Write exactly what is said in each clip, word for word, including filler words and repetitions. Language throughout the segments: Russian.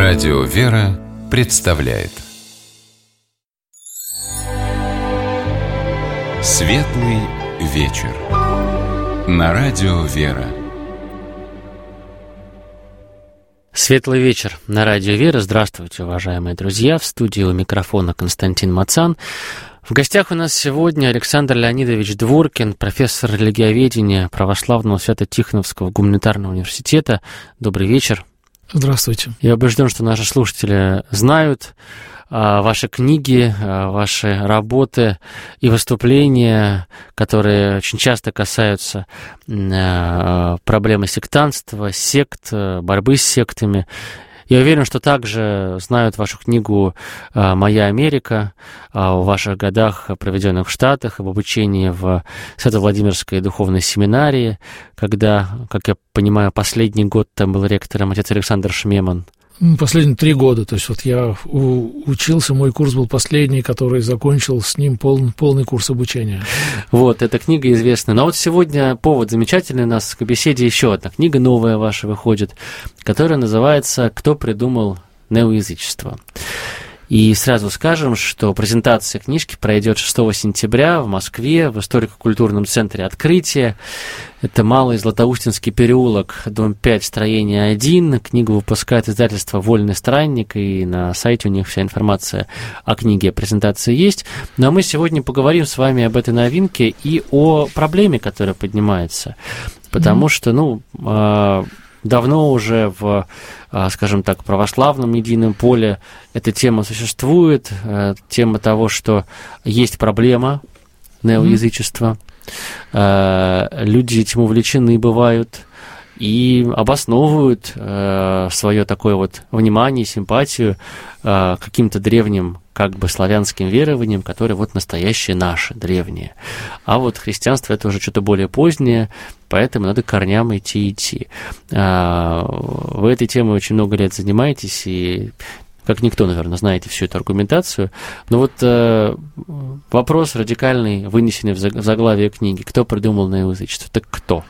Радио «Вера» представляет Светлый вечер на Радио «Вера». Светлый вечер на Радио «Вера». Здравствуйте, уважаемые друзья. В студии у микрофона Константин Мацан. В гостях у нас сегодня Александр Леонидович Дворкин, профессор религиоведения Православного Свято-Тихоновского гуманитарного университета. Добрый вечер. Здравствуйте. Я убежден, что наши слушатели знают а, ваши книги, а, ваши работы и выступления, которые очень часто касаются а, проблемы сектантства, сект, борьбы с сектами. Я уверен, что также знают вашу книгу «Моя Америка» о ваших годах, проведенных в Штатах, об обучении в Свято-Владимирской духовной семинарии, когда, как я понимаю, последний год там был ректором отец Александр Шмеман. Последние три года. То есть вот я учился, мой курс был последний, который закончил с ним пол, полный курс обучения. Вот, эта книга известна. Но вот сегодня повод замечательный у нас к беседе. Еще одна книга новая ваша выходит, которая называется «Кто придумал неоязычество?». И сразу скажем, что презентация книжки пройдет шестого сентября в Москве, в историко-культурном центре «Открытие». Это Малый Златоустинский переулок, дом пять, строение один. Книгу выпускает издательство «Вольный странник», и на сайте у них вся информация о книге, о презентации есть. Но мы сегодня поговорим с вами об этой новинке и о проблеме, которая поднимается. Потому mm-hmm. что, ну... Давно уже в, скажем так, православном медийном поле эта тема существует, тема того, что есть проблема неоязычества, mm-hmm. люди этим увлечены бывают и обосновывают свое такое вот внимание, симпатию каким-то древним, как бы славянским верованиям, которые вот настоящие наши, древние. А вот христианство — это уже что-то более позднее, поэтому надо к корням идти идти. Вы этой темой очень много лет занимаетесь, и как никто, наверное, знаете всю эту аргументацию. Но вот э, вопрос радикальный, вынесенный в заглавие книги: кто придумал неоязычество? Так кто?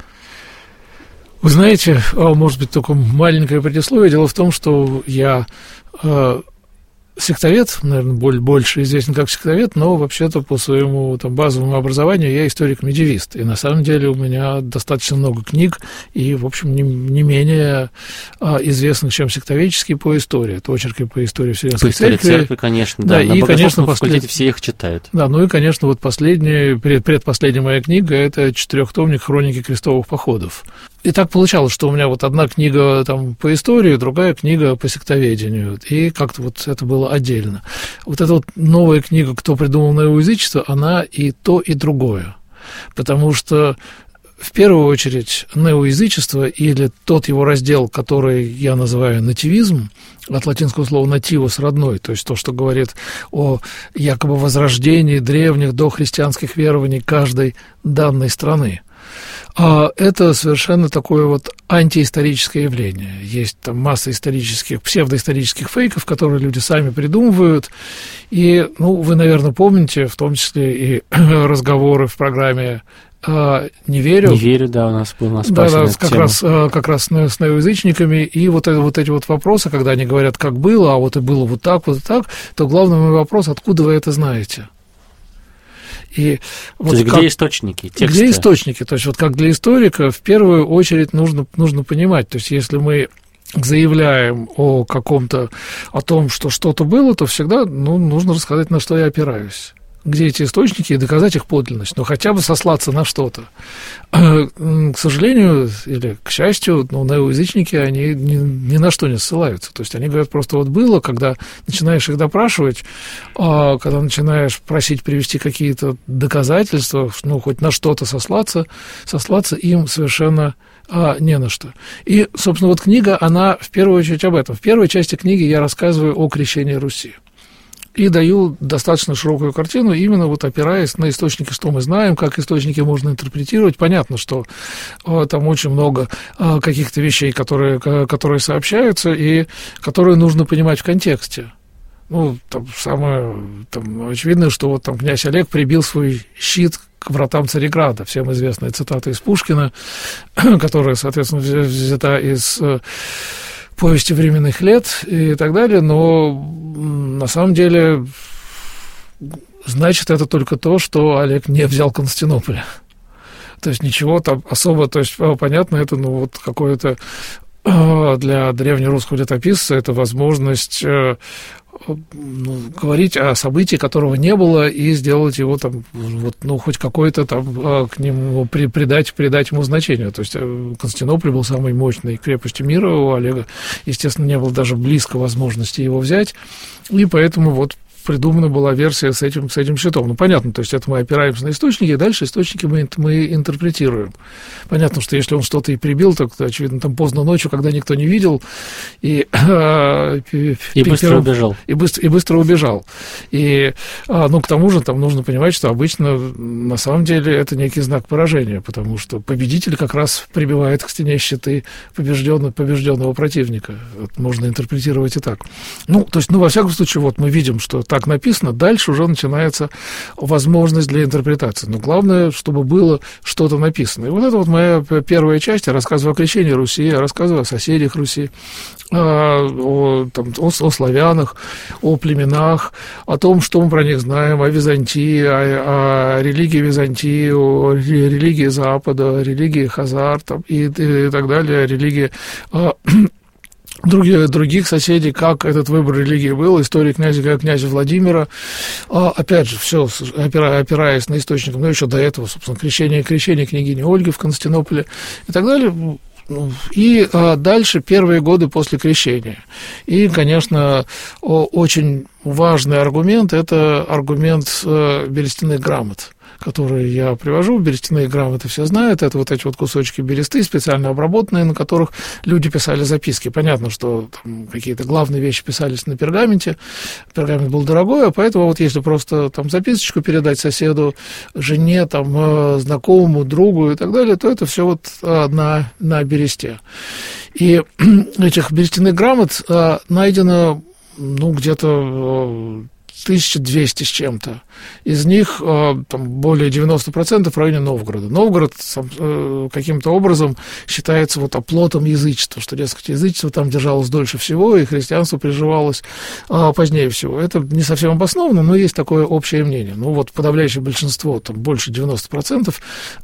Вы знаете, может быть, только маленькое предисловие. Дело в том, что я э, сектовед, наверное, больше известен как сектовед, но вообще-то по своему там базовому образованию я историк-медиевист. И на самом деле у меня достаточно много книг, и, в общем, не, не менее а, известных, чем сектоведческие, по истории. Это очерки по истории Вселенской по истории церкви. церкви, конечно, да. да На и, конечно, факультете послед... все их читают. Да, ну и, конечно, вот последняя, пред, предпоследняя моя книга — это четырехтомник «Хроники крестовых походов». И так получалось, что у меня вот одна книга там по истории, другая книга по сектоведению, и как-то вот это было отдельно. Вот эта вот новая книга «Кто придумал неоязычество», она и то, и другое. Потому что в первую очередь неоязычество, или тот его раздел, который я называю нативизм, от латинского слова «нативус» — родной, то есть то, что говорит о якобы возрождении древних дохристианских верований каждой данной страны. А это совершенно такое вот антиисторическое явление. Есть там масса исторических, псевдоисторических фейков, которые люди сами придумывают. И, ну, вы, наверное, помните, в том числе и разговоры в программе а, «Не верю». «Не верю», да, у нас был на да, да, как раз, как раз с, с неоязычниками. И вот, это, вот эти вот вопросы, когда они говорят, как было, а вот и было вот так, вот и так, то главный мой вопрос: откуда вы это знаете? И вот то есть как, где источники, тексты? Где источники? То есть вот как для историка в первую очередь нужно, нужно понимать, то есть если мы заявляем о каком-то, о том, что что-то было, то всегда ну, нужно рассказать, на что я опираюсь. Где эти источники, и доказать их подлинность, но хотя бы сослаться на что-то. К сожалению, или к счастью, ну, неоязычники, они ни, ни на что не ссылаются. То есть они говорят просто вот было, когда начинаешь их допрашивать, а когда начинаешь просить привести какие-то доказательства, ну, хоть на что-то сослаться, сослаться им совершенно а, не на что. И, собственно, вот книга, она в первую очередь об этом. В первой части книги я рассказываю о крещении Руси. И даю достаточно широкую картину, именно вот опираясь на источники, что мы знаем, как источники можно интерпретировать. Понятно, что э, там очень много э, каких-то вещей, которые, которые сообщаются и которые нужно понимать в контексте. Ну, там самое там, очевидное, что вот там князь Олег прибил свой щит к вратам Цареграда. Всем известная цитата из Пушкина, которая, соответственно, взята из повести временных лет и так далее, но на самом деле значит это только то, что Олег не взял Константинополь. То есть ничего там особо, то есть понятно, это ну вот какое-то для древнерусского летописца это возможность ну, говорить о событии, которого не было, и сделать его там, вот, ну, хоть какое-то там к нему при, придать, придать ему значение. То есть Константинополь был самой мощной крепостью мира, у Олега, естественно, не было даже близко возможности его взять, и поэтому вот придумана была версия с этим, с этим щитом. Ну, понятно, то есть это мы опираемся на источники, и дальше источники мы, мы интерпретируем. Понятно, что если он что-то и прибил, то, очевидно, там поздно ночью, когда никто не видел, и, э, и быстро убежал. И быстро, и быстро убежал. И, а, ну, к тому же, там нужно понимать, что обычно, на самом деле, это некий знак поражения, потому что победитель как раз прибивает к стене щиты побежденного, побежденного противника. Вот можно интерпретировать и так. Ну, то есть, ну, во всяком случае, вот мы видим, что так написано, дальше уже начинается возможность для интерпретации. Но главное, чтобы было что-то написано. И вот это вот моя первая часть. Я рассказываю о крещении Руси, я рассказываю о соседях Руси, о, там, о, о славянах, о племенах, о том, что мы про них знаем, о Византии, о, о религии Византии, о религии Запада, о религии Хазар там, и, и так далее, о религии Других, других соседей, как этот выбор религии был, история князя, князя Владимира. А, опять же, все опира, опираясь на источник, ну, еще до этого, собственно, крещение, крещение княгини Ольги в Константинополе и так далее. И а, дальше первые годы после крещения. И, конечно, о, очень важный аргумент – это аргумент э, берестяных грамот, которые я привожу. Берестяные грамоты все знают. Это вот эти вот кусочки бересты, специально обработанные, на которых люди писали записки. Понятно, что там какие-то главные вещи писались на пергаменте. Пергамент был дорогой, а поэтому вот если просто там записочку передать соседу, жене, там, знакомому, другу и так далее, то это все вот на, на бересте. И этих берестяных грамот найдено, ну, где-то тысяча двести с чем-то. Из них там, более девяносто процентов в районе Новгорода. Новгород сам, каким-то образом считается вот оплотом язычества, что, дескать, язычество там держалось дольше всего, и христианство приживалось а, позднее всего. Это не совсем обосновано, но есть такое общее мнение. Ну вот подавляющее большинство, там больше девяносто процентов,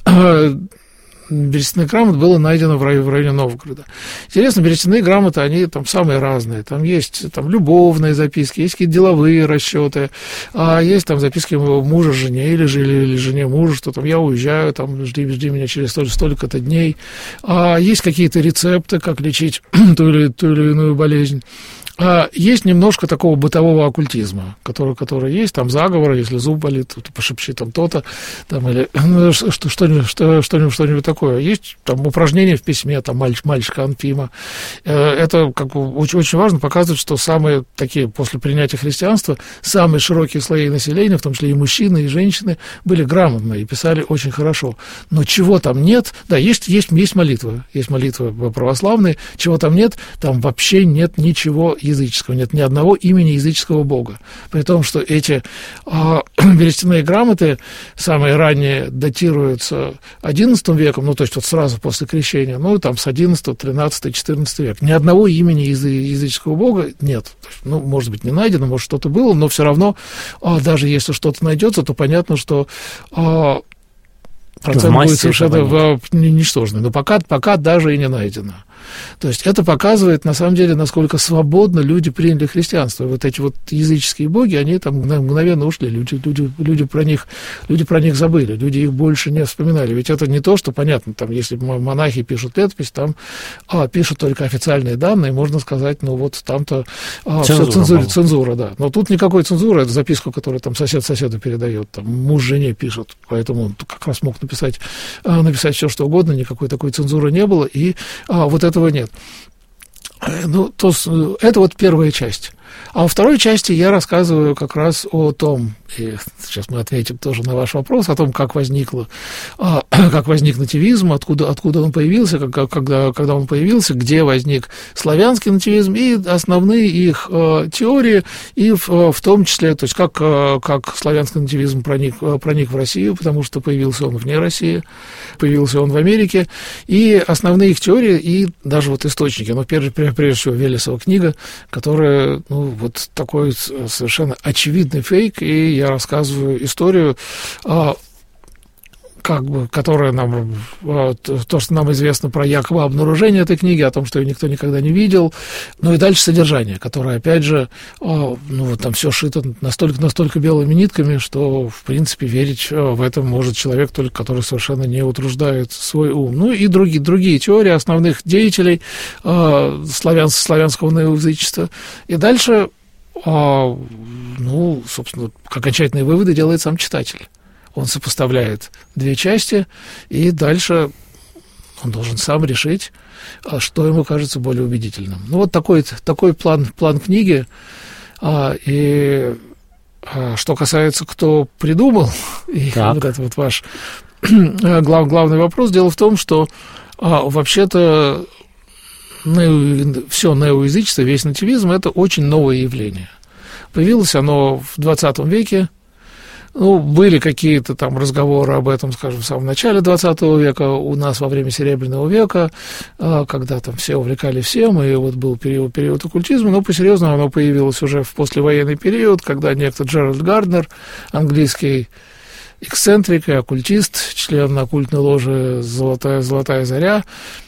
берестяных грамот было найдено в районе, в районе Новгорода. Интересно, берестяные грамоты, они там самые разные. Там есть там, любовные записки, есть какие-то деловые расчеты, а есть там записки мужа жене или, или, или жене мужа, что там я уезжаю, там жди, жди меня через столь, столько-то дней. А есть какие-то рецепты, как лечить ту или, ту или иную болезнь. А есть немножко такого бытового оккультизма, который, который есть, там заговоры, если зуб болит, то пошепчи там то-то, там, или ну, что, что-нибудь, что, что-нибудь, что-нибудь такое. Есть там упражнения в письме, там мальчик, мальчика Анфима. Это как бы очень, очень важно показывать, что самые такие, после принятия христианства, самые широкие слои населения, в том числе и мужчины, и женщины, были грамотные и писали очень хорошо. Но чего там нет, да, есть, есть, есть молитвы, есть молитвы православные, чего там нет, там вообще нет ничего языческого, нет ни одного имени языческого бога. При том, что эти а, берестяные грамоты, самые ранние, датируются одиннадцатым веком, ну, то есть вот сразу после крещения, ну, там с одиннадцатого, тринадцатого, четырнадцатого века. Ни одного имени языческого бога нет. Ну, может быть, не найдено, может, что-то было, но все равно, а, даже если что-то найдется, то понятно, что а, процент будет совершенно ничтожный. Но пока, пока даже и не найдено. То есть это показывает, на самом деле, насколько свободно люди приняли христианство. Вот эти вот языческие боги, они там мгновенно ушли. Люди, люди, люди, про них, люди про них забыли, люди их больше не вспоминали. Ведь это не то, что, понятно, там, если монахи пишут летопись, там а, пишут только официальные данные, можно сказать, ну вот там-то а, цензура, все цензура, цензура, да. Но тут никакой цензуры, это записку, которую там сосед соседу передает, там муж жене пишет, поэтому он как раз мог написать, а, написать все, что угодно, никакой такой цензуры не было, и а, вот этого нет. Ну, то, это вот первая часть. А во второй части я рассказываю как раз о том, и сейчас мы ответим тоже на ваш вопрос, о том, как возникло, как возник нативизм, откуда, откуда он появился, как, когда, когда он появился, где возник славянский нативизм и основные их э, теории, и в, в том числе, то есть как, как славянский нативизм проник, проник в Россию, потому что появился он вне России, появился он в Америке, и основные их теории, и даже вот источники, но прежде, прежде всего Велесова книга, которая, ну, вот такой совершенно очевидный фейк, и я рассказываю историю, а, как бы, которая нам, а, то, что нам известно про якобы обнаружение этой книги, о том, что ее никто никогда не видел, ну и дальше содержание, которое, опять же, а, ну, вот там все шито настолько, настолько белыми нитками, что, в принципе, верить в это может человек, только который совершенно не утруждает свой ум. Ну и другие, другие теории основных деятелей а, славян, славянского неоязычества. И дальше, а, ну, собственно, окончательные выводы делает сам читатель. Он сопоставляет две части, и дальше он должен сам решить, что ему кажется более убедительным. Ну, вот такой, такой план, план книги. А, и а, что касается, кто придумал, и так. Вот это вот ваш глав, главный вопрос, дело в том, что а, вообще-то нео, все неоязычество, весь нативизм – это очень новое явление. Появилось оно в двадцатом веке. Ну, были какие-то там разговоры об этом, скажем, в самом начале двадцатого века, у нас во время Серебряного века, когда там все увлекались всем, и вот был период, период оккультизма, но по-серьезному оно появилось уже в послевоенный период, когда некто Джеральд Гарднер, английский эксцентрик и оккультист, член оккультной ложи «Золотая, золотая заря»,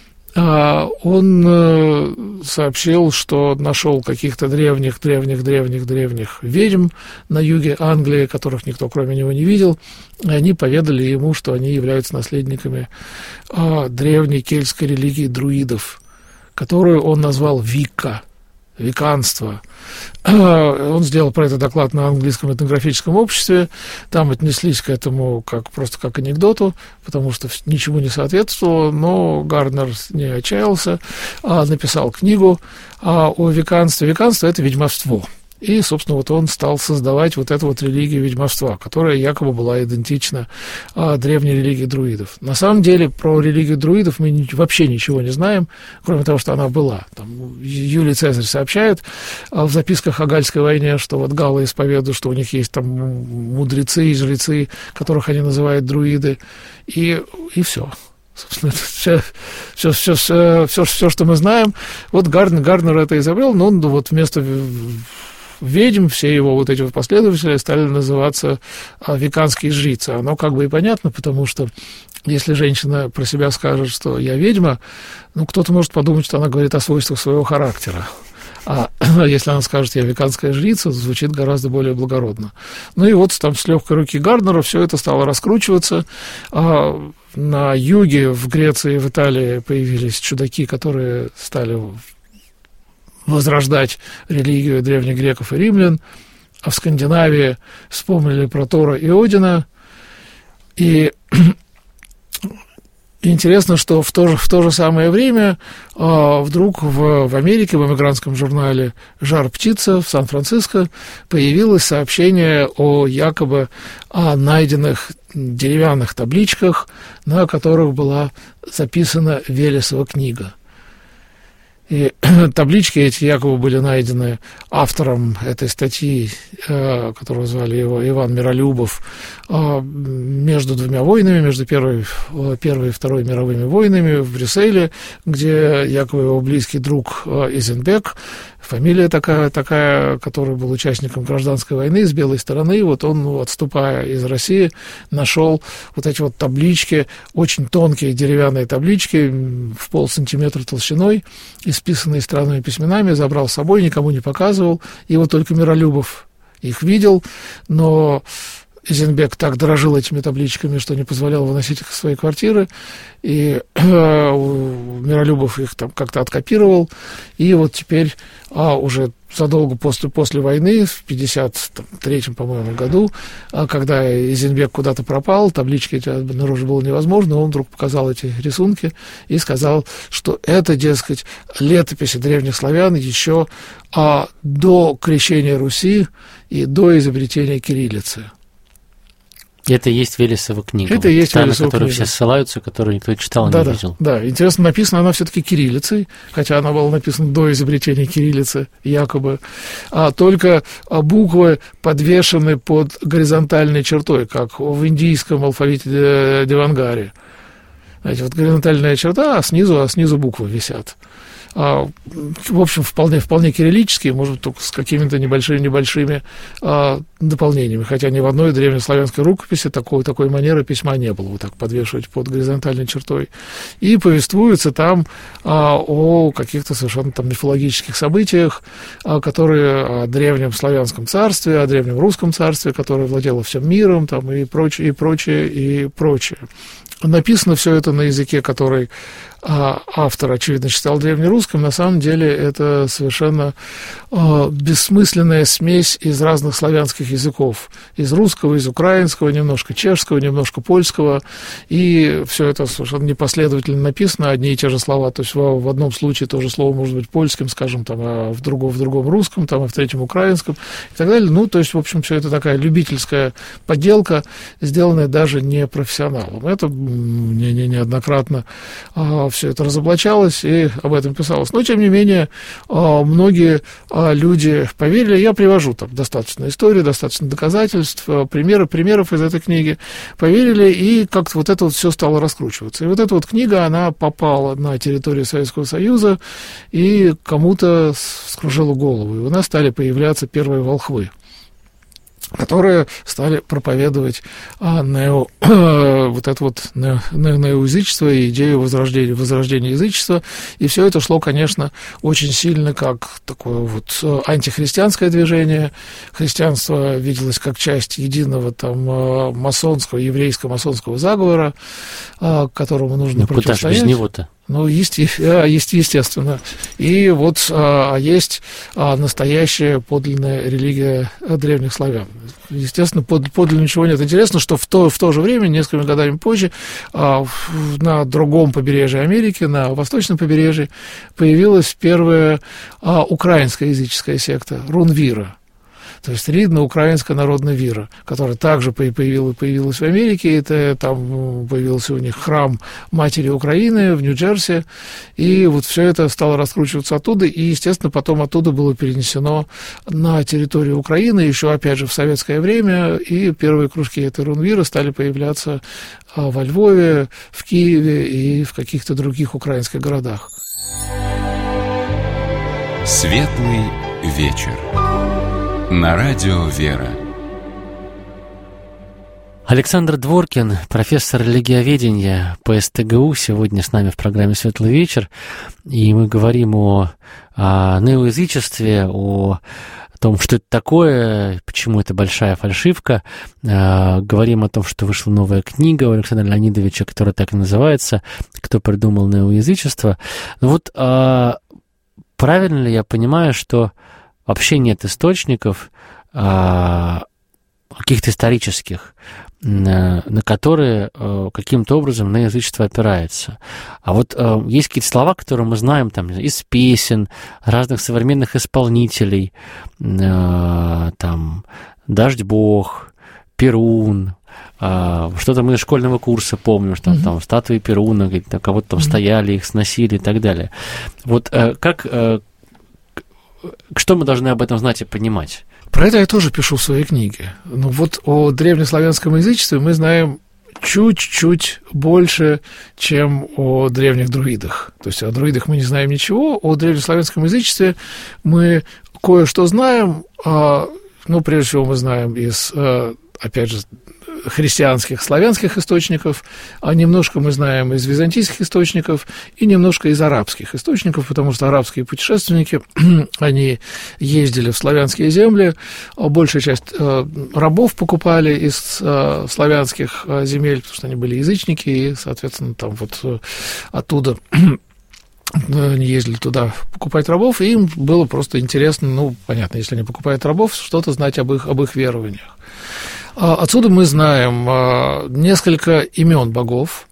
он сообщил, что нашел каких-то древних, древних, древних, древних ведьм на юге Англии, которых никто кроме него не видел, и они поведали ему, что они являются наследниками древней кельтской религии друидов, которую он назвал Вика, веканство. Он сделал про это доклад на английском этнографическом обществе. Там отнеслись к этому как, просто как к анекдоту, потому что ничему не соответствовало, но Гарднер не отчаялся, а написал книгу о веканстве. Веканство – это ведьмовство. И, собственно, вот он стал создавать вот эту вот религию ведьмовства, которая якобы была идентична а, древней религии друидов. На самом деле, про религию друидов мы ни, вообще ничего не знаем, кроме того, что она была. Там, Юлий Цезарь сообщает а, в записках о Гальской войне, что вот галлы исповедуют, что у них есть там мудрецы и жрецы, которых они называют друиды, и, и все. Собственно, все, все, все, все, все, все, что мы знаем. Вот Гарднер, Гарднер это изобрел, но он вот вместо ведьм, все его вот эти вот последователи стали называться а, веканские жрицы. Оно как бы и понятно, потому что если женщина про себя скажет, что я ведьма, ну, кто-то может подумать, что она говорит о свойствах своего характера. А если она скажет, я веканская жрица, звучит гораздо более благородно. Ну и вот там с легкой руки Гарднера все это стало раскручиваться. А на юге, в Греции, в Италии появились чудаки, которые стали возрождать религию древних греков и римлян, а в Скандинавии вспомнили про Тора и Одина. И интересно, что в то же, в то же самое время а, вдруг в, в Америке, в эмигрантском журнале «Жар птица» в Сан-Франциско появилось сообщение о якобы о найденных деревянных табличках, на которых была записана Велесова книга. И таблички эти якобы были найдены автором этой статьи, которого звали его Иван Миролюбов, между двумя войнами, между Первой, Первой и Второй мировыми войнами в Брюсселе, где якобы его близкий друг Изенбек, фамилия такая, такая, который был участником гражданской войны с белой стороны, вот он, ну, отступая из России, нашел вот эти вот таблички, очень тонкие деревянные таблички в полсантиметра толщиной, исписанные странными письменами, забрал с собой, никому не показывал, и вот только Миролюбов их видел, но Изенбек так дорожил этими табличками, что не позволял выносить их из своей квартиры, и Миролюбов их там как-то откопировал, и вот теперь а, уже задолго после, после войны, в пятьдесят третьем, по-моему, году, а, когда Изенбек куда-то пропал, таблички эти обнаружить было невозможно, он вдруг показал эти рисунки и сказал, что это, дескать, летописи древних славян еще а, до крещения Руси и до изобретения кириллицы. Это и есть Велесова книга. Это и есть та, Велесова на которую книга. Все ссылаются, которую никто читал и да, не да, видел. Да, интересно, написана она все-таки кириллицей, хотя она была написана до изобретения кириллицы, якобы. А только буквы подвешены под горизонтальной чертой, как в индийском алфавите Девангари. Знаете, вот горизонтальная черта, а снизу, а снизу буквы висят. А, в общем, вполне, вполне кириллические, может, только с какими-то небольшими-небольшими а, дополнениями. Хотя ни в одной древнеславянской рукописи такой, такой манеры письма не было, вот так подвешивать под горизонтальной чертой. И повествуется там а, о каких-то совершенно там мифологических событиях, а, которые о древнем славянском царстве, о древнем русском царстве, которое владело всем миром, там, и прочее, и прочее, и прочее. Написано все это на языке, который а, автор, очевидно, считал древнерусским. На самом деле это совершенно а, бессмысленная смесь из разных славянских языков. Из русского, из украинского, немножко чешского, немножко польского. И все это совершенно непоследовательно написано, одни и те же слова. То есть в, в одном случае то же слово может быть польским, скажем, там, а в другом, в другом русском, там, а в третьем украинском и так далее. Ну, то есть, в общем, все это такая любительская подделка, сделанная даже не профессионалом. Это не, не, неоднократно а, все это разоблачалось и об этом писалось. Но, тем не менее, а, многие а, люди поверили. Я привожу там достаточно историй, достаточно доказательств, а, примеры, примеров из этой книги. Поверили, и как-то вот это вот все стало раскручиваться. И вот эта вот книга, она попала на территорию Советского Союза, и кому-то вскружила голову. И у нас стали появляться первые волхвы, которые стали проповедовать а, нео, вот это вот нео, неоязычество и идею возрождения, возрождения язычества. И все это шло, конечно, очень сильно как такое вот антихристианское движение. Христианство виделось как часть единого там масонского, еврейско-масонского заговора, а, которому нужно ну, противостоять. Куда же без него-то? Ну, есть, есть, естественно. И вот а, есть а, настоящая подлинная религия древних славян. Естественно, под, подлинно ничего нет. Интересно, что в то, в то же время, несколькими годами позже, а, в, на другом побережье Америки, на восточном побережье, появилась первая а, украинская языческая секта Рунвира. То есть ридно-украинская народная вера, которая также появилась, появилась в Америке. Это, там появился у них храм Матери Украины в Нью-Джерси. И вот все это стало раскручиваться оттуда. И, естественно, потом оттуда было перенесено на территорию Украины, еще, опять же, в советское время. И первые кружки этой рунвиры стали появляться во Львове, в Киеве и в каких-то других украинских городах. Светлый вечер. На радио «Вера». Александр Дворкин, профессор религиоведения по эс тэ гэ у, сегодня с нами в программе «Светлый вечер». И мы говорим о, о неоязычестве, о том, что это такое, почему это большая фальшивка. Говорим о том, что вышла новая книга у Александра Леонидовича, которая так и называется «Кто придумал неоязычество». Ну вот правильно ли я понимаю, что вообще нет источников а, каких-то исторических, на, на которые а, каким-то образом на язычество опирается. А вот а, есть какие-то слова, которые мы знаем там, из песен, разных современных исполнителей, а, там, «Дождь Бог», «Перун», а, что-то мы из школьного курса помним, что mm-hmm. там статуи Перуна, кого-то там mm-hmm. стояли, их сносили и так далее. Вот а, как... А, что мы должны об этом знать и понимать? Про это я тоже пишу в своей книге. Ну вот о древнеславянском язычестве мы знаем чуть-чуть больше, чем о древних друидах. То есть о друидах мы не знаем ничего, о древнеславянском язычестве мы кое-что знаем. Ну, прежде всего, мы знаем из, опять же, христианских, славянских источников, а немножко мы знаем из византийских источников и немножко из арабских источников, потому что арабские путешественники, они ездили в славянские земли, большая часть рабов покупали из славянских земель, потому что они были язычники, и, соответственно, там вот оттуда они ездили туда покупать рабов, и им было просто интересно, ну, понятно, если они покупают рабов, что-то знать об их, об их верованиях. Отсюда мы знаем несколько имен богов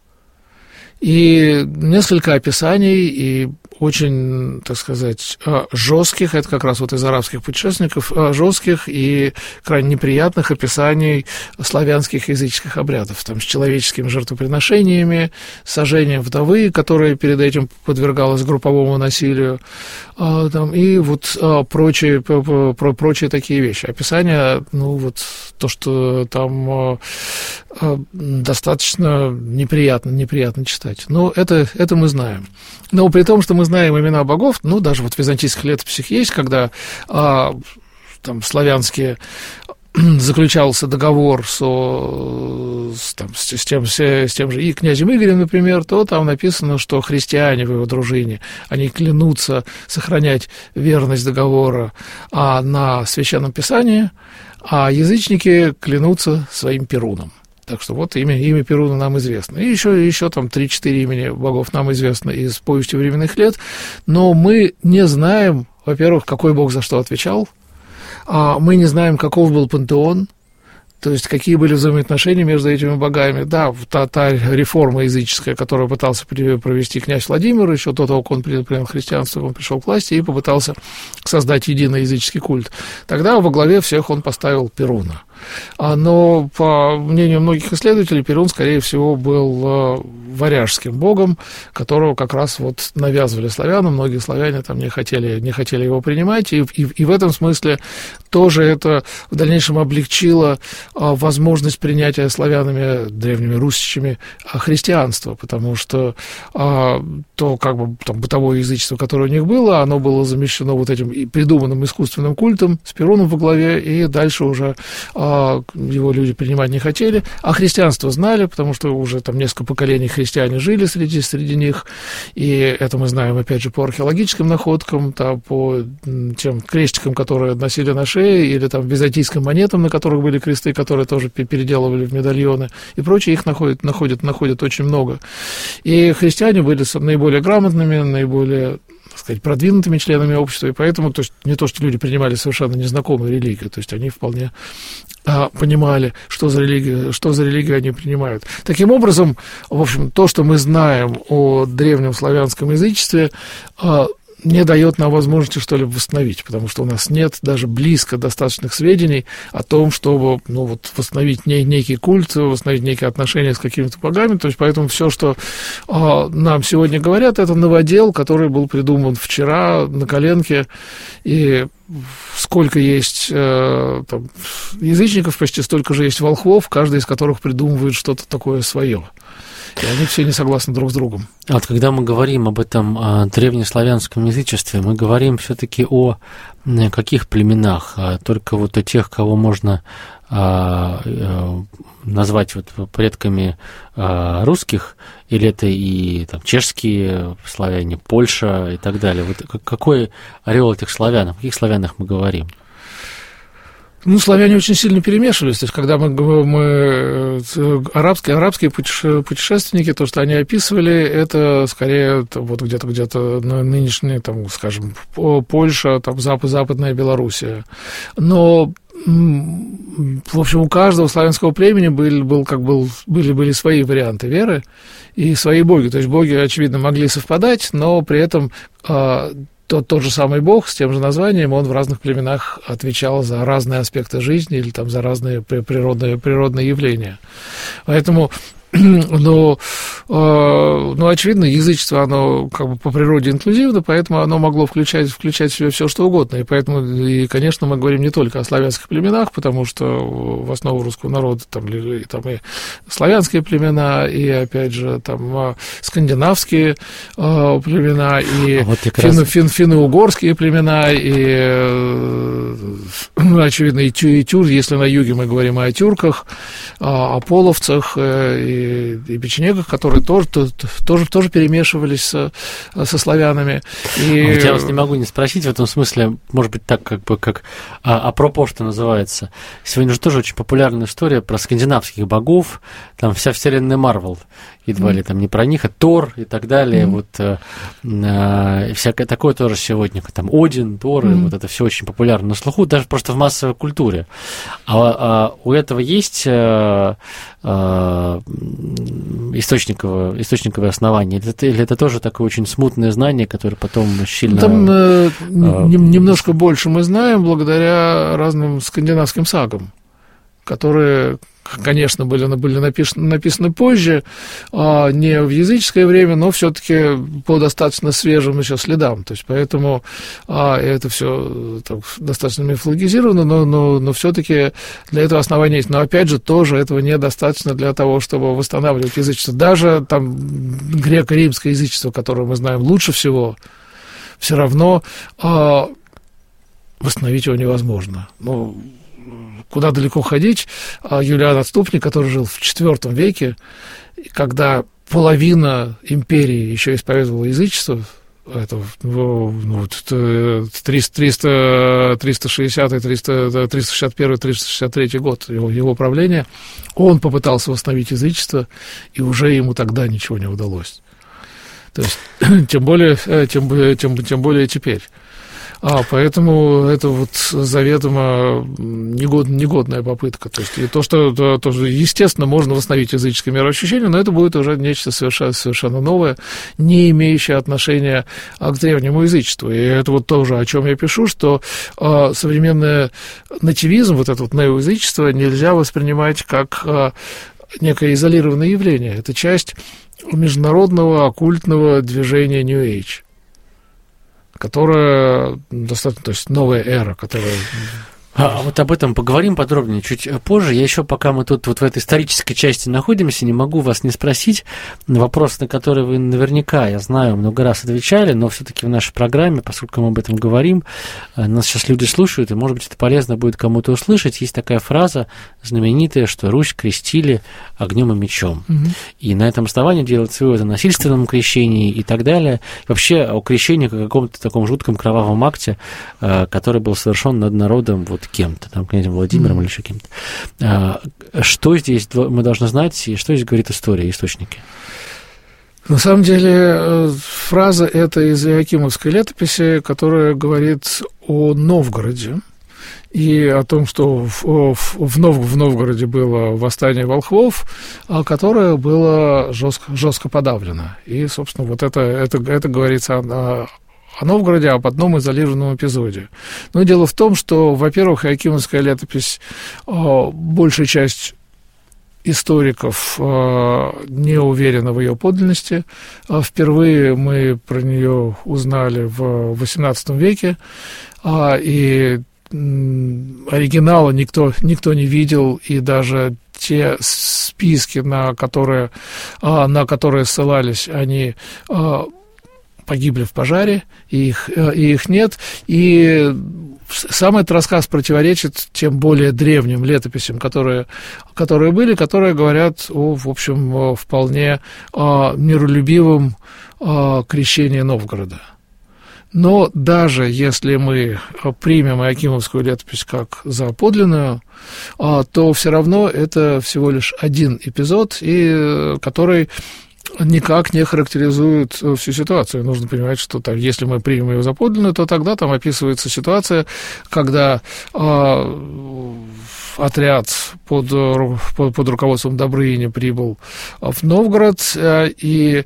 и несколько описаний, и очень, так сказать, жестких, это как раз вот из арабских путешественников, жестких и крайне неприятных описаний славянских языческих обрядов, там, с человеческими жертвоприношениями, сожжением вдовы, которая перед этим подвергалась групповому насилию, там, и вот прочие, прочие такие вещи. Описания, ну, вот то, что там достаточно неприятно, неприятно читать. Но это, это мы знаем. Но при том, что мы знаем имена богов, ну, даже вот в византийских летописях есть, когда а, там славянские заключался договор со, с, там, с, с, тем, с, с тем же и князем Игорем, например, то там написано, что христиане в его дружине, они клянутся сохранять верность договора а, на Священном Писании, а язычники клянутся своим Перуном. Так что вот имя, имя Перуна нам известно. И еще, еще там три-четыре имени богов нам известно из «Повести временных лет». Но мы не знаем, во-первых, какой бог за что отвечал. А мы не знаем, каков был пантеон. То есть, какие были взаимоотношения между этими богами. Да, та, та реформа языческая, которую пытался провести князь Владимир, еще до того, как он принял христианство, он пришел к власти и попытался создать единый языческий культ. Тогда во главе всех он поставил Перуна. Но, по мнению многих исследователей, Перун, скорее всего, был варяжским богом, которого как раз вот навязывали славянам. Многие славяне там не хотели, не хотели его принимать, и, и, и в этом смысле тоже это в дальнейшем облегчило возможность принятия славянами, древними русичами, христианства, потому что а, то как бы там бытовое язычество, которое у них было, оно было замещено вот этим придуманным искусственным культом с Перуном во главе, и дальше уже а, его люди принимать не хотели, а христианство знали, потому что уже там несколько поколений христиане жили среди, среди них, и это мы знаем, опять же, по археологическим находкам, там, по тем крестикам, которые носили на шее, или там византийским монетам, на которых были кресты, которые тоже переделывали в медальоны и прочее, их находят, находят, находят очень много. И христиане были наиболее грамотными, наиболее, так сказать, продвинутыми членами общества, и поэтому то есть, не то, что люди принимали совершенно незнакомую религию, то есть они вполне а, понимали, что за религию, что за религию они принимают. Таким образом, в общем, то, что мы знаем о древнем славянском язычестве, а, не дает нам возможности что-либо восстановить, потому что у нас нет даже близко достаточных сведений о том, чтобы ну, вот, восстановить не, некий культ, восстановить некие отношения с какими-то богами. То есть, поэтому все, что э, нам сегодня говорят, это новодел, который был придуман вчера на коленке, и сколько есть э, там, язычников, почти столько же есть волхвов, каждый из которых придумывает что-то такое свое. И они все не согласны друг с другом. А вот когда мы говорим об этом о древнеславянском язычестве, мы говорим все-таки о каких племенах? Только вот о тех, кого можно а, а, назвать вот предками а, русских, или это и там, чешские славяне, Польша и так далее? Вот какой ореол этих славян? О каких славянах мы говорим? Ну, славяне очень сильно перемешивались. То есть, когда мы, мы арабские, арабские путешественники, то, что они описывали, это скорее там, вот где-то где-то нынешние, там, скажем, Польша, там, Запад, Западная Белоруссия. Но в общем, у каждого славянского племени был, был, как был, были, были свои варианты веры и свои боги. То есть боги, очевидно, могли совпадать, но при этом Тот, тот же самый бог с тем же названием, он в разных племенах отвечал за разные аспекты жизни или там, за разные природные, природные явления. Поэтому но, ну, очевидно, язычество, оно как бы по природе инклюзивно, поэтому оно могло включать, включать в себя все, что угодно. И поэтому, и, конечно, мы говорим не только о славянских племенах, потому что в основу русского народа там лежит там и славянские племена, и, опять же, там скандинавские племена, и а вот финно, раз... фин, финно-угорские племена, и, очевидно, и, тю, и тюр, если на юге мы говорим о тюрках, о половцах, и и печенегах, которые тоже, тоже, тоже перемешивались со, со славянами. И... А вот я вас не могу не спросить в этом смысле, может быть, так, как бы, как а, апропо, что называется. Сегодня же тоже очень популярная история про скандинавских богов, там вся вселенная Марвел, едва mm-hmm. ли там не про них, а Тор и так далее, mm-hmm. вот а, а, всякое такое тоже сегодня, там Один, Тор, mm-hmm. вот это все очень популярно на слуху, даже просто в массовой культуре. А, а у этого есть а, а, источниковое, источниковое основание, или это, или это тоже такое очень смутное знание, которое потом сильно... Там э, а, немножко больше мы знаем благодаря разным скандинавским сагам, которые, конечно, были, были написаны, написаны позже, а не в языческое время, но все-таки по достаточно свежим еще следам. То есть, поэтому а, это все так, достаточно мифологизировано, но, но, но все-таки для этого основания есть. Но, опять же, тоже этого недостаточно для того, чтобы восстанавливать язычество. Даже там греко-римское язычество, которое мы знаем лучше всего, все равно а, восстановить его невозможно. Ну, куда далеко ходить, Юлиан Отступник, который жил в четвёртом веке, когда половина империи еще исповедовала язычество, это ну, триста, триста шестидесятый, триста, триста шестьдесят первый, триста шестьдесят третий год его, его правления, он попытался восстановить язычество, и уже ему тогда ничего не удалось. То есть, тем более, тем, тем, тем более теперь. А, поэтому это вот заведомо негод, негодная попытка. То есть, и то, что, то, то, естественно, можно восстановить языческое мироощущение, но это будет уже нечто совершенно, совершенно новое, не имеющее отношения к древнему язычеству. И это вот тоже, о чем я пишу, что а, современный нативизм, вот это вот неоязычество, нельзя воспринимать как а, некое изолированное явление. Это часть международного оккультного движения New Age, которая достаточно, то есть новая эра, которая... А вот об этом поговорим подробнее чуть позже. Я еще, пока мы тут вот в этой исторической части находимся, не могу вас не спросить вопрос, на который вы наверняка, я знаю, много раз отвечали, но все-таки в нашей программе, поскольку мы об этом говорим, нас сейчас люди слушают, и, может быть, это полезно будет кому-то услышать. Есть такая фраза знаменитая, что Русь крестили огнем и мечом. Угу. И на этом основании делается вывод о насильственном крещении и так далее. И вообще о крещении как о каком-то таком жутком кровавом акте, который был совершен над народом вот кем-то, там, князем Владимиром mm. или еще кем-то. А, что здесь мы должны знать, и что здесь говорит история, источники? На самом деле, фраза эта из Иоакимовской летописи, которая говорит о Новгороде, и о том, что в, в, в, Нов, в Новгороде было восстание волхвов, которое было жестко, жестко подавлено. И, собственно, вот это, это, это говорится о о Новгороде, об одном изолированном эпизоде. Но дело в том, что, во-первых, Иоакимовская летопись, большая часть историков не уверена в ее подлинности. Впервые мы про нее узнали в восемнадцатом веке, и оригинала никто, никто не видел, и даже те списки, на которые, на которые ссылались, они погибли в пожаре, и их, и их нет. И сам этот рассказ противоречит тем более древним летописям, которые, которые были, которые говорят о, в общем, вполне о миролюбивом о крещении Новгорода. Но даже если мы примем Иоакимовскую летопись как за подлинную, то все равно это всего лишь один эпизод, и который никак не характеризует всю ситуацию. Нужно понимать, что там, если мы примем ее за подлинную, то тогда там описывается ситуация, когда э, отряд под, под, под руководством Добрыни прибыл в Новгород, э, и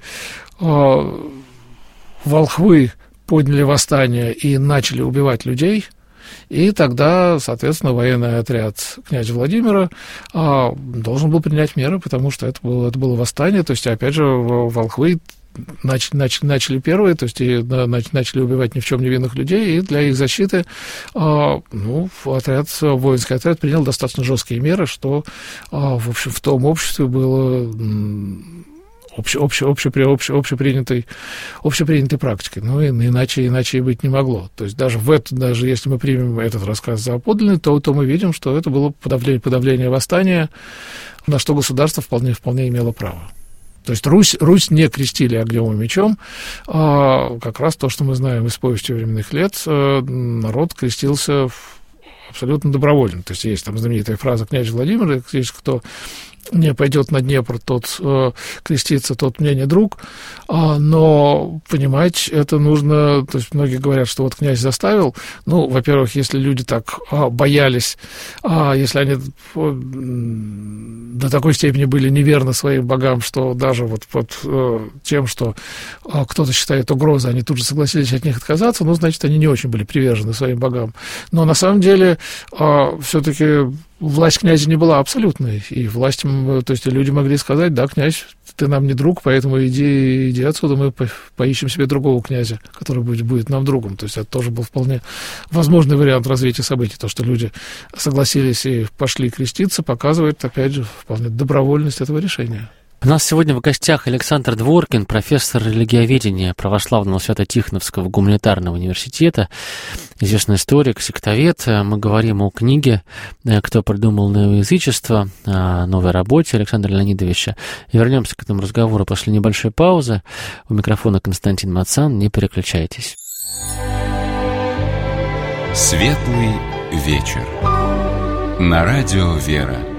э, волхвы подняли восстание и начали убивать людей. И тогда, соответственно, военный отряд князя Владимира а, должен был принять меры, потому что это было, это было восстание. То есть, опять же, волхвы начали, начали, начали первые, то есть и начали убивать ни в чем невинных людей, и для их защиты а, ну, отряд, воинский отряд принял достаточно жесткие меры, что, а, в общем, в том обществе было обще, обще, обще, обще, общепринятой, общепринятой практикой. Ну, иначе, иначе и быть не могло. То есть даже, в это, даже если мы примем этот рассказ за подлинный, то, то мы видим, что это было подавление, подавление восстания, на что государство вполне, вполне имело право. То есть Русь, Русь не крестили огнем и мечом, а как раз то, что мы знаем из повести временных лет, народ крестился абсолютно добровольно. То есть есть там знаменитая фраза князя Владимира, есть кто не пойдет на Днепр, тот э, крестится, тот мне не друг. А, но понимать это нужно, то есть многие говорят, что вот князь заставил. Ну, во-первых, если люди так а, боялись, а если они а, до такой степени были неверны своим богам, что даже вот под а, тем, что а, кто-то считает угрозой, они тут же согласились от них отказаться, ну, значит, они не очень были привержены своим богам. Но на самом деле а, все-таки власть князя не была абсолютной, и власть, то есть люди могли сказать: да, князь, ты нам не друг, поэтому иди, иди отсюда, мы по поищем себе другого князя, который будет, будет нам другом. То есть это тоже был вполне возможный вариант развития событий. То, что люди согласились и пошли креститься, показывает, опять же, вполне добровольность этого решения. У нас сегодня в гостях Александр Дворкин, профессор религиоведения Православного Свято-Тихоновского гуманитарного университета, известный историк, сектовед. Мы говорим о книге «Кто придумал неоязычество», о новой работе Александра Леонидовича. И вернемся к этому разговору после небольшой паузы. У микрофона Константин Мацан. Не переключайтесь. Светлый вечер. На радио «Вера».